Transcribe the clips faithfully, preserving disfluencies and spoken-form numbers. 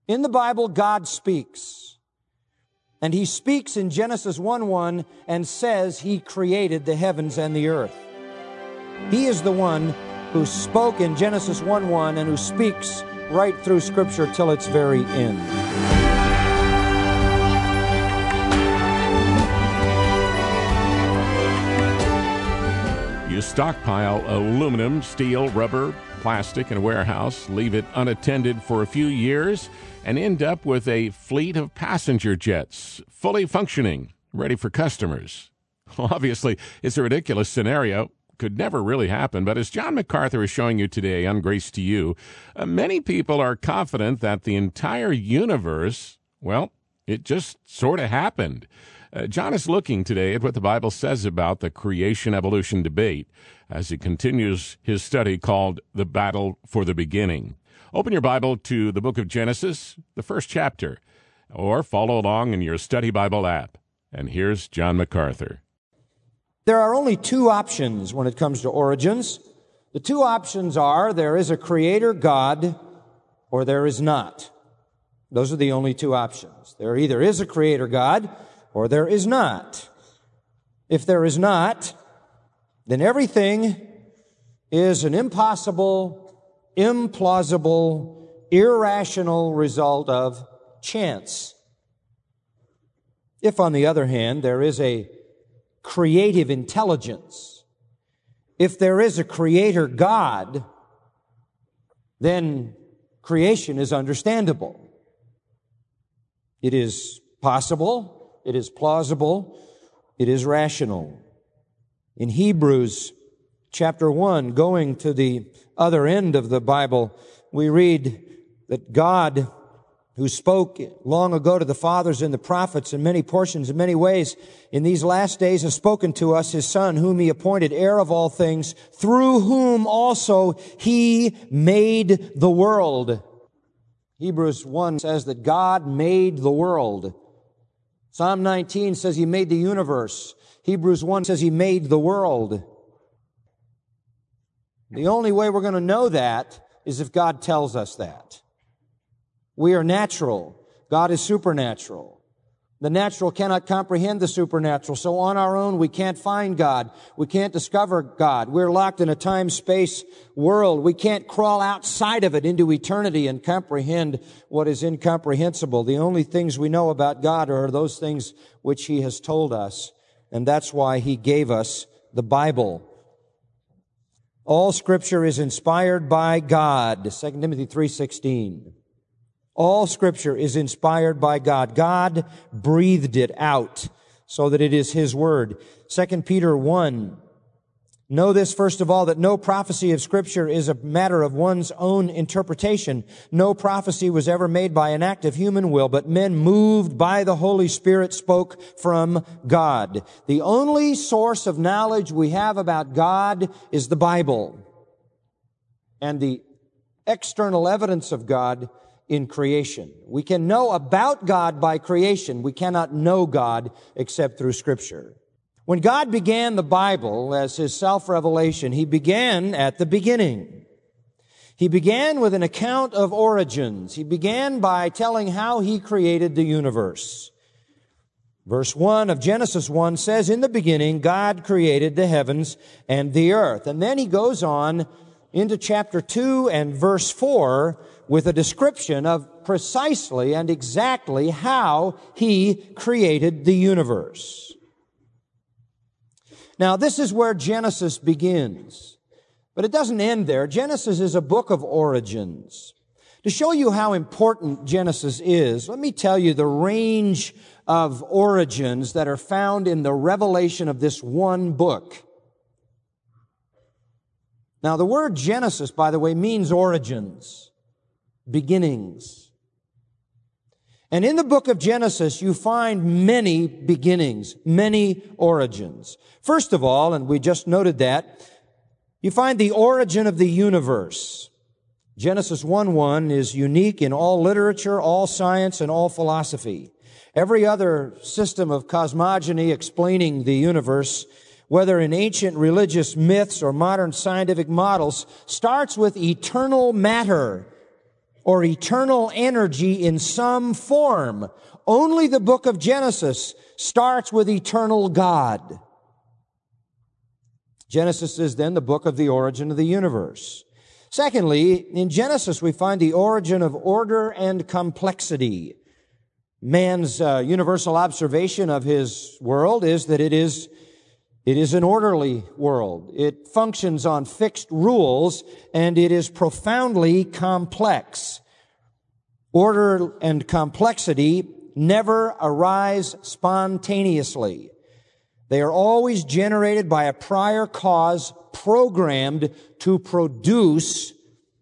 In the Bible, God speaks. And He speaks in Genesis one one and says He created the heavens and the earth. He is the one who spoke in Genesis one one and who speaks right through Scripture till its very end. You stockpile aluminum, steel, rubber, plastic in a warehouse, leave it unattended for a few years, and end up with a fleet of passenger jets, fully functioning, ready for customers. Well, obviously, it's a ridiculous scenario. Could never really happen, but as John MacArthur is showing you today on Grace to You, uh, many people are confident that the entire universe, well, it just sort of happened. Uh, John is looking today at what the Bible says about the creation-evolution debate as he continues his study called The Battle for the Beginning. Open your Bible to the book of Genesis, the first chapter, or follow along in your study Bible app. And here's John MacArthur. There are only two options when it comes to origins. The two options are there is a creator God or there is not. Those are the only two options. There either is a creator God or there is not. If there is not, then everything is an impossible, implausible, irrational result of chance. If, on the other hand, there is a creative intelligence, if there is a creator God, then creation is understandable. It is possible. It is plausible. It is rational. In Hebrews chapter one, going to the other end of the Bible, we read that God, who spoke long ago to the fathers and the prophets in many portions, in many ways, in these last days has spoken to us, His Son, whom He appointed heir of all things, through whom also He made the world. Hebrews one says that God made the world. Psalm nineteen says He made the universe. Hebrews one says He made the world. The only way we're going to know that is if God tells us that. We are natural. God is supernatural. The natural cannot comprehend the supernatural. So on our own, we can't find God. We can't discover God. We're locked in a time-space world. We can't crawl outside of it into eternity and comprehend what is incomprehensible. The only things we know about God are those things which He has told us. And that's why He gave us the Bible. All Scripture is inspired by God. Second Timothy three sixteen. All Scripture is inspired by God. God breathed it out so that it is His Word. Second Peter one. Know this, first of all, that no prophecy of Scripture is a matter of one's own interpretation. No prophecy was ever made by an act of human will, but men moved by the Holy Spirit spoke from God. The only source of knowledge we have about God is the Bible and the external evidence of God in creation. We can know about God by creation. We cannot know God except through Scripture. When God began the Bible as His self-revelation, He began at the beginning. He began with an account of origins. He began by telling how He created the universe. Verse one of Genesis one says, "In the beginning, God created the heavens and the earth." And then He goes on into chapter two and verse four with a description of precisely and exactly how He created the universe. Now, this is where Genesis begins. But it doesn't end there. Genesis is a book of origins. To show you how important Genesis is, let me tell you the range of origins that are found in the revelation of this one book. Now, the word Genesis, by the way, means origins, beginnings. And in the book of Genesis, you find many beginnings, many origins. First of all, and we just noted that, you find the origin of the universe. Genesis one one is unique in all literature, all science, and all philosophy. Every other system of cosmogony explaining the universe, whether in ancient religious myths or modern scientific models, starts with eternal matter, or eternal energy in some form. Only the book of Genesis starts with eternal God. Genesis is then the book of the origin of the universe. Secondly, in Genesis we find the origin of order and complexity. Man's uh, universal observation of his world is that it is It is an orderly world. It functions on fixed rules, and it is profoundly complex. Order and complexity never arise spontaneously. They are always generated by a prior cause programmed to produce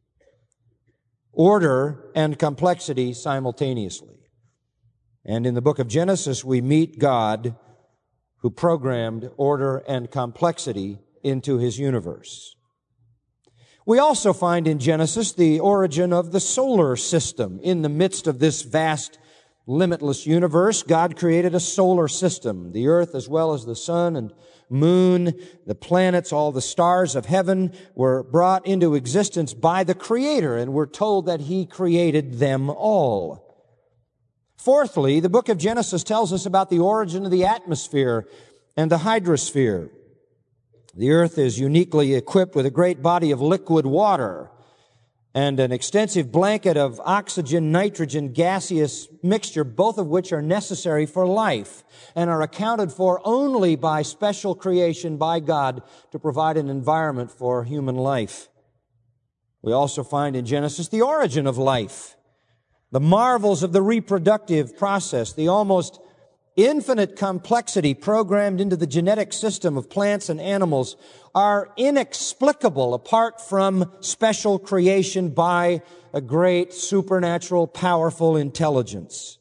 order and complexity simultaneously. And in the book of Genesis, we meet God who programmed order and complexity into his universe. We also find in Genesis the origin of the solar system. In the midst of this vast, limitless universe, God created a solar system. The earth, as well as the sun and moon, the planets, all the stars of heaven were brought into existence by the Creator, and we're told that he created them all. Fourthly, the book of Genesis tells us about the origin of the atmosphere and the hydrosphere. The earth is uniquely equipped with a great body of liquid water and an extensive blanket of oxygen, nitrogen, gaseous mixture, both of which are necessary for life and are accounted for only by special creation by God to provide an environment for human life. We also find in Genesis the origin of life. The marvels of the reproductive process, the almost infinite complexity programmed into the genetic system of plants and animals are inexplicable apart from special creation by a great supernatural, powerful intelligence.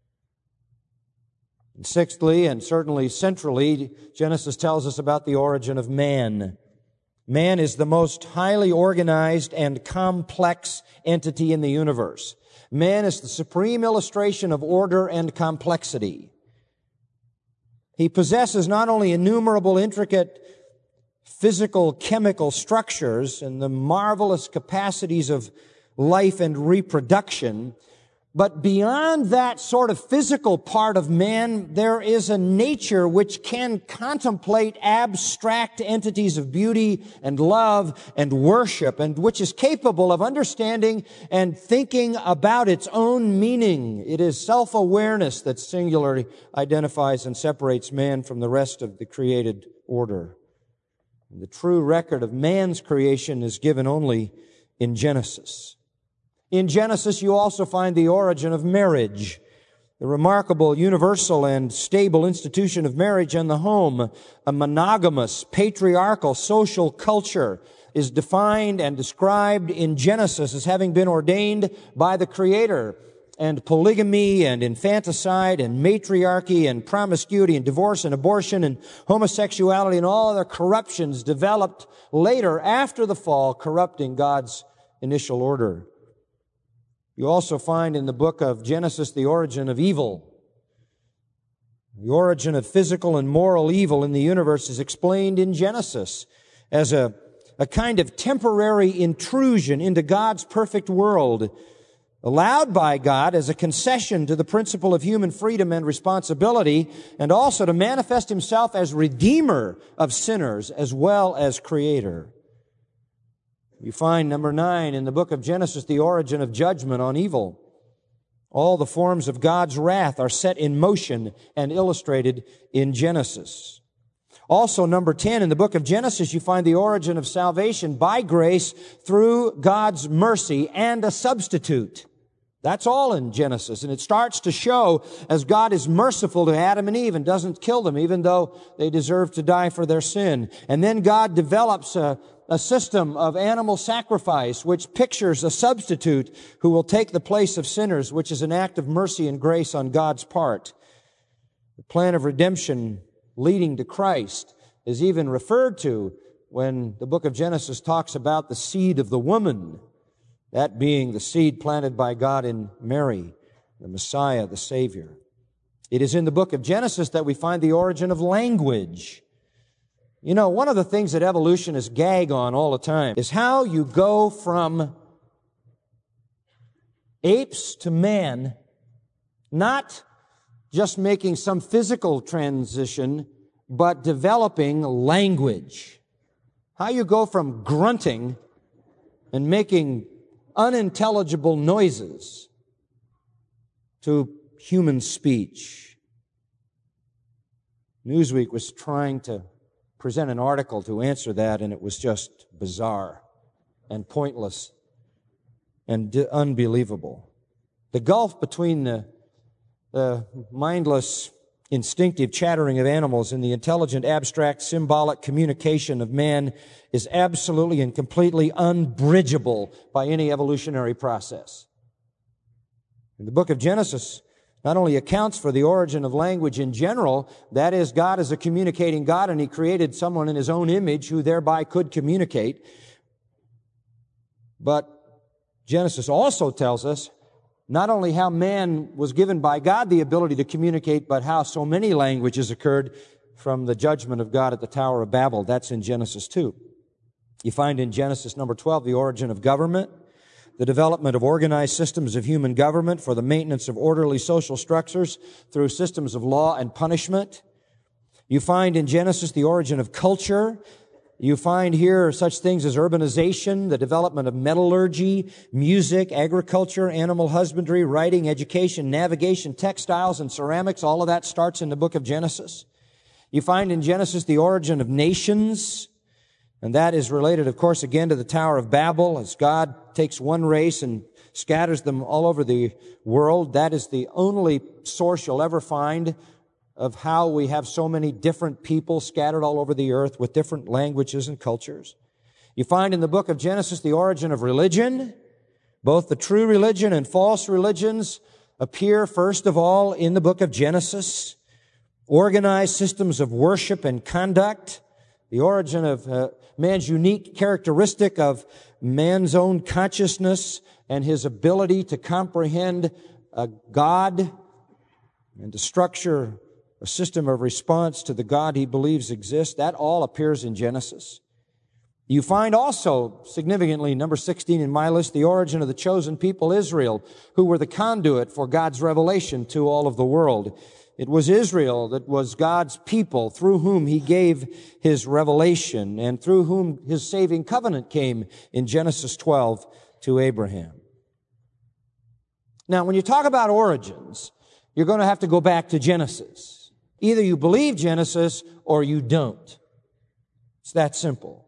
And sixthly, and certainly centrally, Genesis tells us about the origin of man. Man is the most highly organized and complex entity in the universe. Man is the supreme illustration of order and complexity. He possesses not only innumerable intricate physical, chemical structures and the marvelous capacities of life and reproduction, but beyond that sort of physical part of man, there is a nature which can contemplate abstract entities of beauty and love and worship, and which is capable of understanding and thinking about its own meaning. It is self-awareness that singularly identifies and separates man from the rest of the created order. The true record of man's creation is given only in Genesis. In Genesis, you also find the origin of marriage, the remarkable, universal, and stable institution of marriage and the home. A monogamous, patriarchal social culture is defined and described in Genesis as having been ordained by the Creator. And polygamy and infanticide and matriarchy and promiscuity and divorce and abortion and homosexuality and all other corruptions developed later after the fall, corrupting God's initial order. You also find in the book of Genesis the origin of evil. The origin of physical and moral evil in the universe is explained in Genesis as a, a kind of temporary intrusion into God's perfect world, allowed by God as a concession to the principle of human freedom and responsibility, and also to manifest himself as Redeemer of sinners as well as Creator. You find, number nine, in the book of Genesis, the origin of judgment on evil. All the forms of God's wrath are set in motion and illustrated in Genesis. Also, number ten, in the book of Genesis, you find the origin of salvation by grace through God's mercy and a substitute. That's all in Genesis. And it starts to show as God is merciful to Adam and Eve and doesn't kill them, even though they deserve to die for their sin. And then God develops a a system of animal sacrifice which pictures a substitute who will take the place of sinners, which is an act of mercy and grace on God's part. The plan of redemption leading to Christ is even referred to when the book of Genesis talks about the seed of the woman, that being the seed planted by God in Mary, the Messiah, the Savior. It is in the book of Genesis that we find the origin of language. You know, one of the things that evolutionists gag on all the time is how you go from apes to man, not just making some physical transition, but developing language. How you go from grunting and making unintelligible noises to human speech. Newsweek was trying to present an article to answer that, and it was just bizarre and pointless and d- unbelievable. The gulf between the, the mindless, instinctive chattering of animals and the intelligent, abstract, symbolic communication of man is absolutely and completely unbridgeable by any evolutionary process. And the book of Genesis not only accounts for the origin of language in general, that is, God is a communicating God, and He created someone in His own image who thereby could communicate, but Genesis also tells us not only how man was given by God the ability to communicate, but how so many languages occurred from the judgment of God at the Tower of Babel. That's in Genesis two. You find in Genesis number twelve the origin of government, the development of organized systems of human government for the maintenance of orderly social structures through systems of law and punishment. You find in Genesis the origin of culture. You find here such things as urbanization, the development of metallurgy, music, agriculture, animal husbandry, writing, education, navigation, textiles, and ceramics. All of that starts in the book of Genesis. You find in Genesis the origin of nations, and that is related, of course, again to the Tower of Babel, as God takes one race and scatters them all over the world. That is the only source you'll ever find of how we have so many different people scattered all over the earth with different languages and cultures. You find in the book of Genesis the origin of religion. Both the true religion and false religions appear, first of all, in the book of Genesis. Organized systems of worship and conduct. The origin of uh, man's unique characteristic of man's own consciousness and his ability to comprehend a God and to structure a system of response to the God he believes exists. That all appears in Genesis. You find also, significantly, number sixteen in my list, the origin of the chosen people, Israel, who were the conduit for God's revelation to all of the world. It was Israel that was God's people through whom He gave His revelation and through whom His saving covenant came in Genesis twelve to Abraham. Now, when you talk about origins, you're going to have to go back to Genesis. Either you believe Genesis or you don't. It's that simple.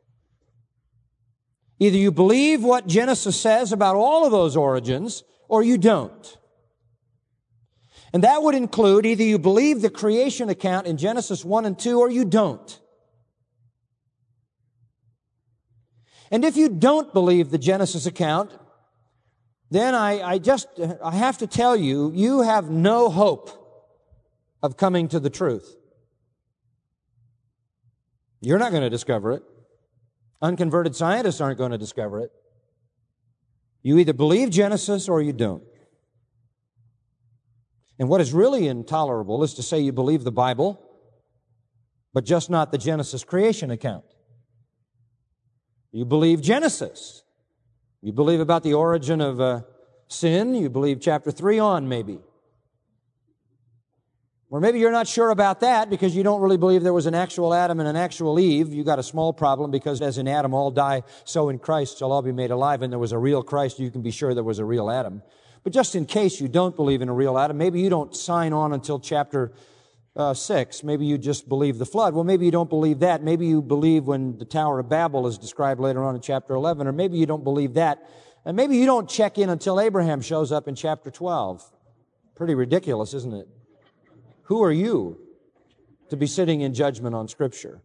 Either you believe what Genesis says about all of those origins or you don't. And that would include either you believe the creation account in Genesis one and two or you don't. And if you don't believe the Genesis account, then I, I just, I have to tell you, you have no hope of coming to the truth. You're not going to discover it. Unconverted scientists aren't going to discover it. You either believe Genesis or you don't. And what is really intolerable is to say you believe the Bible, but just not the Genesis creation account. You believe Genesis. You believe about the origin of uh, sin. You believe chapter three on, maybe. Or maybe you're not sure about that because you don't really believe there was an actual Adam and an actual Eve. You got a small problem because as in Adam all die, so in Christ shall all be made alive. And there was a real Christ, you can be sure there was a real Adam. But just in case you don't believe in a real Adam, maybe you don't sign on until chapter uh, six. Maybe you just believe the flood. Well, maybe you don't believe that. Maybe you believe when the Tower of Babel is described later on in chapter eleven, or maybe you don't believe that. And maybe you don't check in until Abraham shows up in chapter twelve. Pretty ridiculous, isn't it? Who are you to be sitting in judgment on Scripture?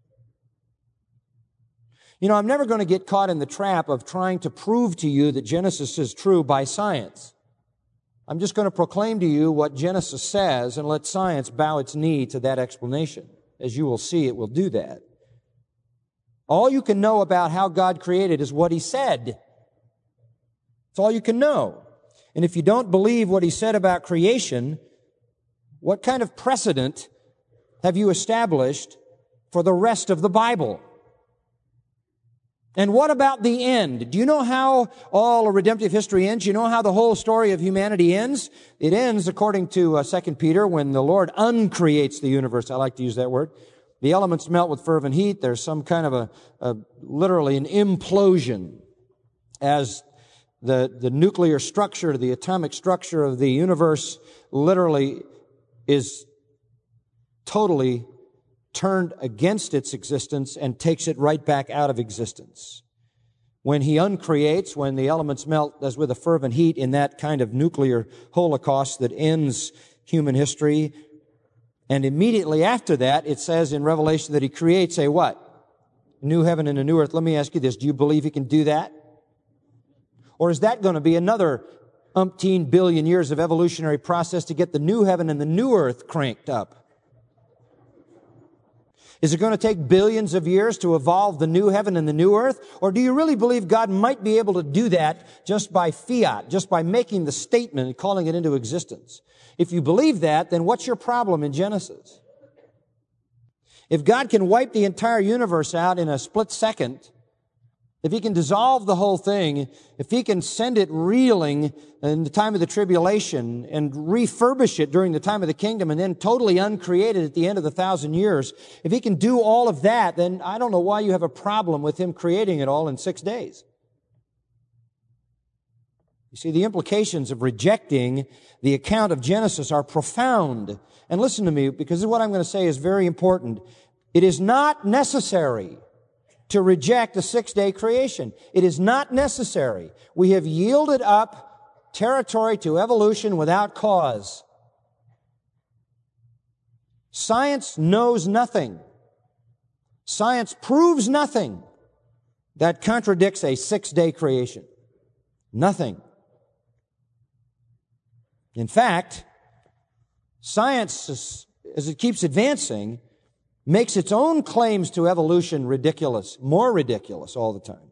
You know, I'm never going to get caught in the trap of trying to prove to you that Genesis is true by science. I'm just going to proclaim to you what Genesis says and let science bow its knee to that explanation. As you will see, it will do that. All you can know about how God created is what He said. That's all you can know. And if you don't believe what He said about creation, what kind of precedent have you established for the rest of the Bible? And what about the end? Do you know how all redemptive history ends? Do you know how the whole story of humanity ends? It ends, according to uh, Second Peter, when the Lord uncreates the universe. I like to use that word. The elements melt with fervent heat. There's some kind of a, a literally an implosion as the, the nuclear structure, the atomic structure of the universe literally is totally turned against its existence and takes it right back out of existence. When he uncreates, when the elements melt as with a fervent heat in that kind of nuclear holocaust that ends human history, and immediately after that, it says in Revelation that he creates a what? New heaven and a new earth. Let me ask you this. Do you believe he can do that? Or is that going to be another umpteen billion years of evolutionary process to get the new heaven and the new earth cranked up? Is it going to take billions of years to evolve the new heaven and the new earth? Or do you really believe God might be able to do that just by fiat, just by making the statement and calling it into existence? If you believe that, then what's your problem in Genesis? If God can wipe the entire universe out in a split second, if he can dissolve the whole thing, if he can send it reeling in the time of the tribulation and refurbish it during the time of the kingdom and then totally uncreate it at the end of the thousand years, if he can do all of that, then I don't know why you have a problem with him creating it all in six days. You see, the implications of rejecting the account of Genesis are profound. And listen to me, because what I'm going to say is very important. It is not necessary to reject a six-day creation. It is not necessary. We have yielded up territory to evolution without cause. Science knows nothing. Science proves nothing that contradicts a six-day creation. Nothing. In fact, science, as it keeps advancing, makes its own claims to evolution ridiculous, more ridiculous all the time.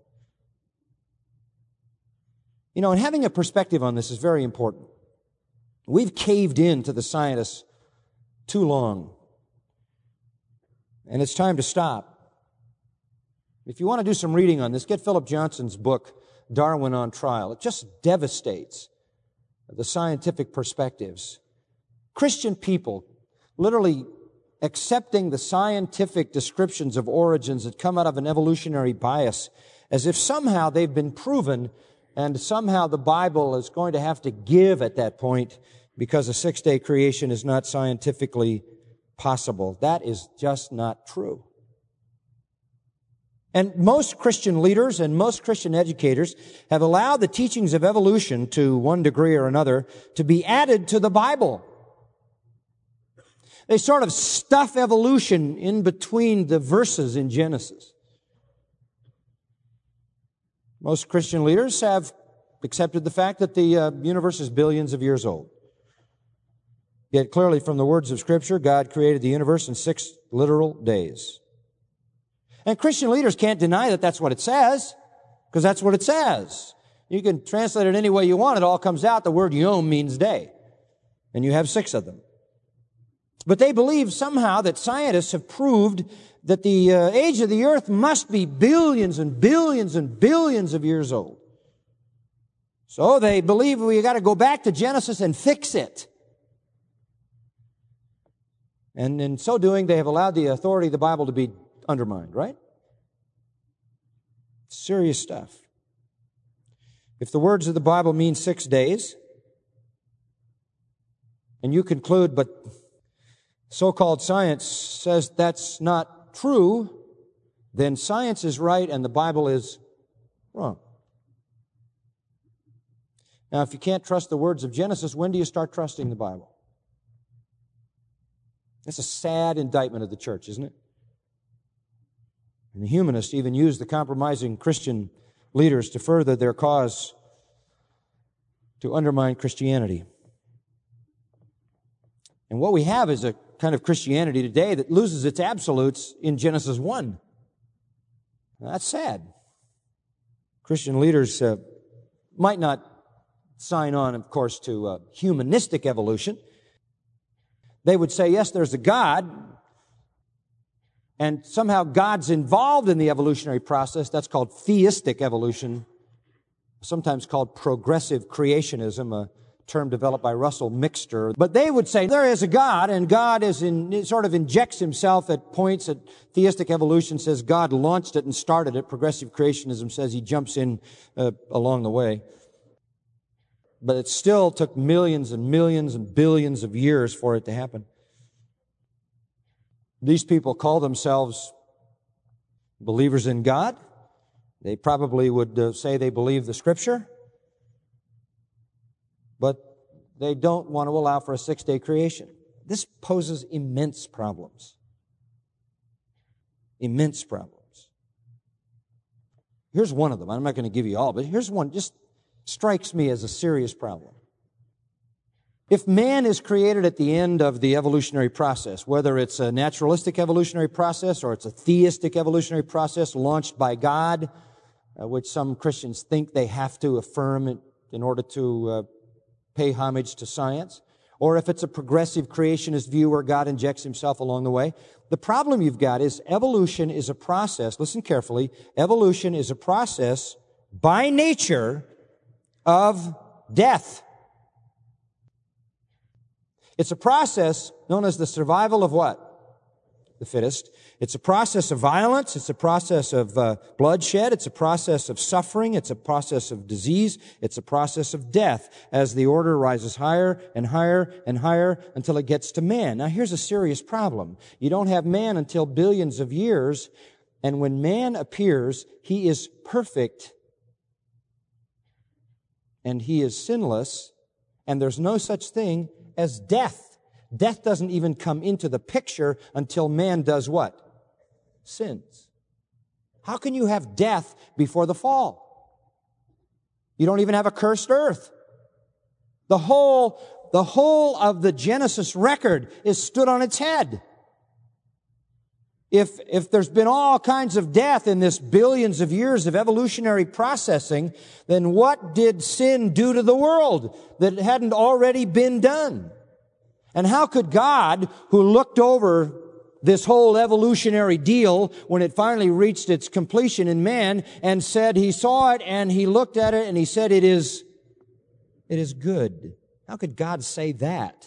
You know, and having a perspective on this is very important. We've caved in to the scientists too long, and it's time to stop. If you want to do some reading on this, get Philip Johnson's book, Darwin on Trial. It just devastates the scientific perspectives. Christian people literally accepting the scientific descriptions of origins that come out of an evolutionary bias as if somehow they've been proven and somehow the Bible is going to have to give at that point because a six-day creation is not scientifically possible. That is just not true. And most Christian leaders and most Christian educators have allowed the teachings of evolution to one degree or another to be added to the Bible. They sort of stuff evolution in between the verses in Genesis. Most Christian leaders have accepted the fact that the uh, universe is billions of years old. Yet clearly from the words of Scripture, God created the universe in six literal days. And Christian leaders can't deny that that's what it says, because that's what it says. You can translate it any way you want. It all comes out. The word yom means day. And you have six of them. But they believe somehow that scientists have proved that the uh, age of the earth must be billions and billions and billions of years old. So they believe we got to go back to Genesis and fix it. And in so doing, they have allowed the authority of the Bible to be undermined, right? Serious stuff. If the words of the Bible mean six days, and you conclude, but so-called science says that's not true, then science is right and the Bible is wrong. Now, if you can't trust the words of Genesis, when do you start trusting the Bible? That's a sad indictment of the church, isn't it? And the humanists even use the compromising Christian leaders to further their cause to undermine Christianity. And what we have is a kind of Christianity today that loses its absolutes in Genesis one. Now, that's sad. Christian leaders uh, might not sign on, of course, to uh, humanistic evolution. They would say, yes, there's a God, and somehow God's involved in the evolutionary process, that's called theistic evolution, sometimes called progressive creationism, a term developed by Russell Mixter. But they would say there is a God, and God is in, sort of injects himself at points. At theistic evolution says God launched it and started it. Progressive creationism says he jumps in uh, along the way. But it still took millions and millions and billions of years for it to happen. These people call themselves believers in God. They probably would uh, say they believe the Scripture, but they don't want to allow for a six-day creation. This poses immense problems. Immense problems. Here's one of them. I'm not going to give you all, but here's one just strikes me as a serious problem. If man is created at the end of the evolutionary process, whether it's a naturalistic evolutionary process or it's a theistic evolutionary process launched by God, uh, which some Christians think they have to affirm in, in order to uh, pay homage to science, or if it's a progressive creationist view where God injects himself along the way, the problem you've got is evolution is a process, listen carefully, evolution is a process by nature of death. It's a process known as the survival of what? The fittest. It's a process of violence. It's a process of uh, bloodshed. It's a process of suffering. It's a process of disease. It's a process of death as the order rises higher and higher and higher until it gets to man. Now, here's a serious problem. You don't have man until billions of years, and when man appears, he is perfect, and he is sinless, and there's no such thing as death. Death doesn't even come into the picture until man does what? Sins. How can you have death before the fall? You don't even have a cursed earth. The whole, the whole of the Genesis record is stood on its head. If, if there's been all kinds of death in this billions of years of evolutionary processing, then what did sin do to the world that hadn't already been done? And how could God, who looked over this whole evolutionary deal when it finally reached its completion in man and said he saw it and he looked at it and he said it is, it is good. How could God say that?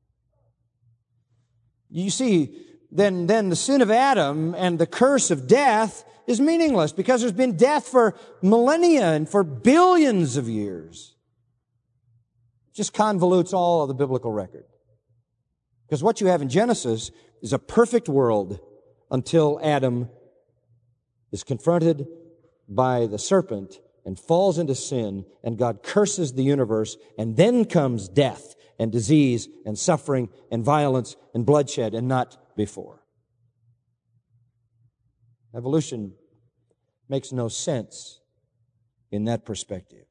You see, then, then the sin of Adam and the curse of death is meaningless because there's been death for millennia and for billions of years. It just convolutes all of the biblical record. Because what you have in Genesis is a perfect world until Adam is confronted by the serpent and falls into sin, and God curses the universe, and then comes death and disease and suffering and violence and bloodshed, and not before. Evolution makes no sense in that perspective.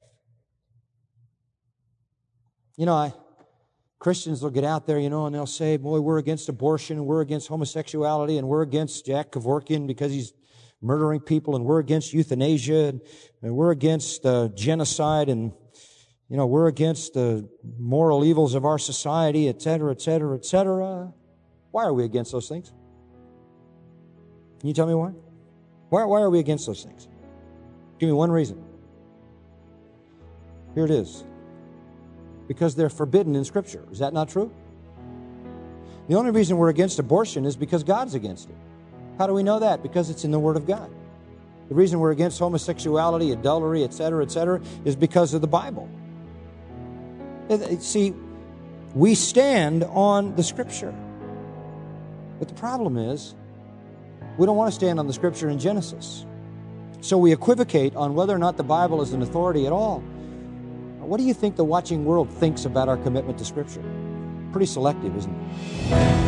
You know, I... Christians will get out there, you know, and they'll say, boy, we're against abortion, and we're against homosexuality, and we're against Jack Kevorkian because he's murdering people, and we're against euthanasia, and, and we're against uh, genocide, and, you know, we're against the moral evils of our society, et cetera, et cetera, et cetera. Why are we against those things? Can you tell me why? Why, why are we against those things? Give me one reason. Here it is. Because they're forbidden in Scripture. Is that not true? The only reason we're against abortion is because God's against it. How do we know that? Because it's in the Word of God. The reason we're against homosexuality, adultery, et cetera, et cetera, is because of the Bible. See, we stand on the Scripture. But the problem is, we don't want to stand on the Scripture in Genesis. So we equivocate on whether or not the Bible is an authority at all. What do you think the watching world thinks about our commitment to Scripture? Pretty selective, isn't it?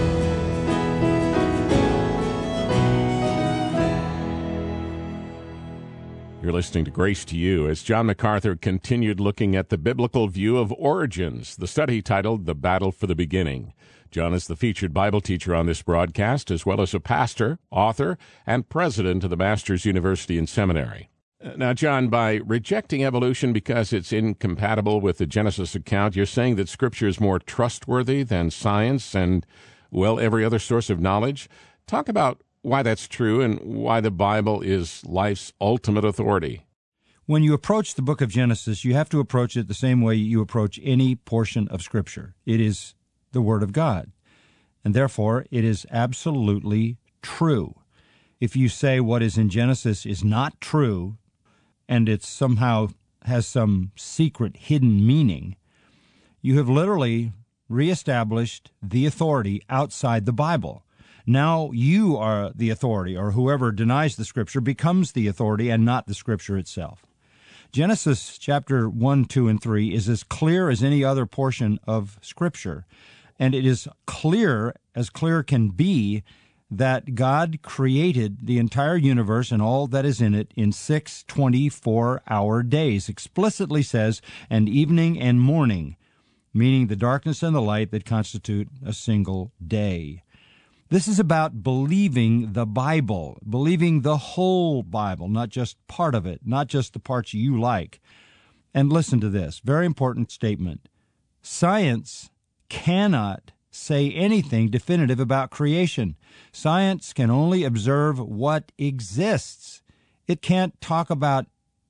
You're listening to Grace to You as John MacArthur continued looking at the biblical view of origins, the study titled The Battle for the Beginning. John is the featured Bible teacher on this broadcast, as well as a pastor, author, and president of the Masters University and Seminary. Now, John, by rejecting evolution because it's incompatible with the Genesis account, you're saying that Scripture is more trustworthy than science and, well, every other source of knowledge. Talk about why that's true and why the Bible is life's ultimate authority. When you approach the book of Genesis, you have to approach it the same way you approach any portion of Scripture. It is the Word of God, and therefore it is absolutely true. If you say what is in Genesis is not true, and it somehow has some secret hidden meaning, you have literally reestablished the authority outside the Bible. Now you are the authority, or whoever denies the Scripture becomes the authority and not the Scripture itself. Genesis chapter one, two, and three is as clear as any other portion of Scripture, and it is clear, as clear can be, that God created the entire universe and all that is in it in six twenty-four-hour days. Explicitly says, and evening and morning, meaning the darkness and the light that constitute a single day. This is about believing the Bible, believing the whole Bible, not just part of it, not just the parts you like. And listen to this, very important statement. Science cannot say anything definitive about creation. Science can only observe what exists. It can't talk about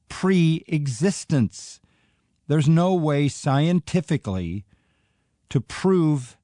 pre-existence. There's no way scientifically to prove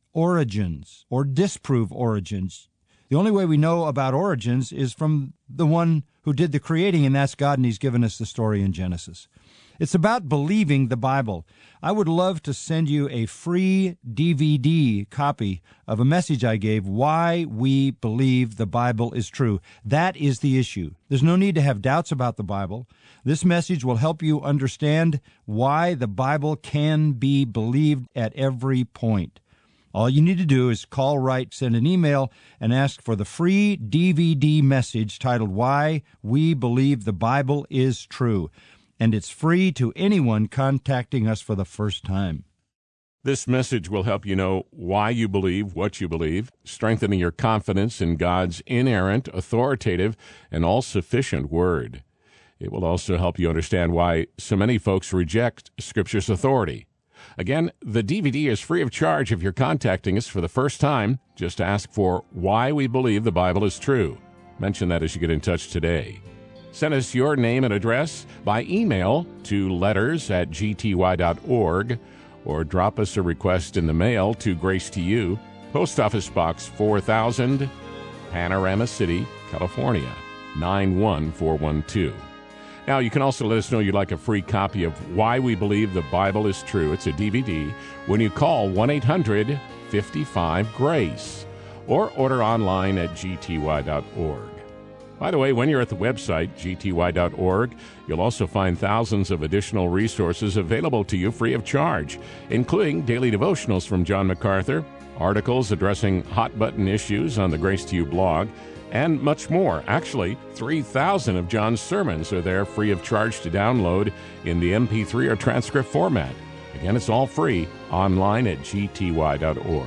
origins or disprove origins. The only way we know about origins is from the one who did the creating, and that's God, and He's given us the story in Genesis. It's about believing the Bible. I would love to send you a free D V D copy of a message I gave, Why We Believe the Bible is True. That is the issue. There's no need to have doubts about the Bible. This message will help you understand why the Bible can be believed at every point. All you need to do is call, write, send an email, and ask for the free D V D message titled Why We Believe the Bible is True. And it's free to anyone contacting us for the first time. This message will help you know why you believe what you believe, strengthening your confidence in God's inerrant, authoritative, and all-sufficient Word. It will also help you understand why so many folks reject Scripture's authority. Again, the D V D is free of charge if you're contacting us for the first time. Just ask for Why We Believe the Bible is True. Mention that as you get in touch today. Send us your name and address by email to letters at g t y dot org or drop us a request in the mail to Grace to You, Post Office Box four thousand, Panorama City, California, nine one four one two. Now, you can also let us know you'd like a free copy of Why We Believe the Bible is True. It's a D V D when you call one eight hundred fifty-five GRACE or order online at g t y dot org. By the way, when you're at the website, g t y dot org, you'll also find thousands of additional resources available to you free of charge, including daily devotionals from John MacArthur, articles addressing hot-button issues on the Grace to You blog, and much more. Actually, three thousand of John's sermons are there free of charge to download in the M P three or transcript format. Again, it's all free online at g t y dot org.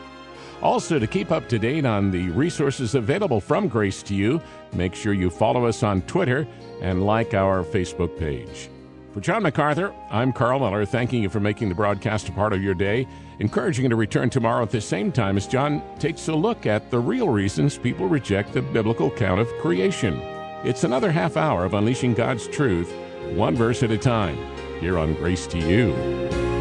Also, to keep up to date on the resources available from Grace to You, make sure you follow us on Twitter and like our Facebook page. For John MacArthur, I'm Carl Miller, thanking you for making the broadcast a part of your day, encouraging you to return tomorrow at the same time as John takes a look at the real reasons people reject the biblical account of creation. It's another half hour of unleashing God's truth, one verse at a time, here on Grace to You.